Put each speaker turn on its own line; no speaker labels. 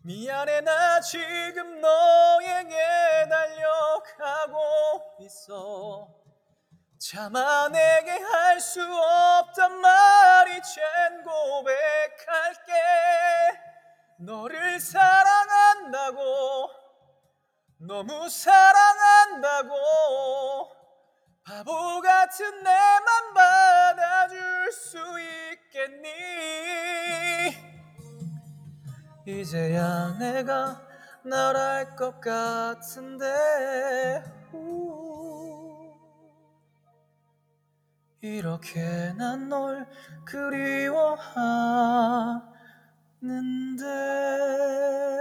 미안해 나 지금 너에게 달려가고 있어. 차마 내게 할 수 없단 말 이젠 고백할게. 너를 사랑한다고, 너무 사랑한다고. 바보 같은 내 맘 받아줄 수 있겠니? 이제야 내가 널 알 것 같은데 이렇게 난 널 그리워하는데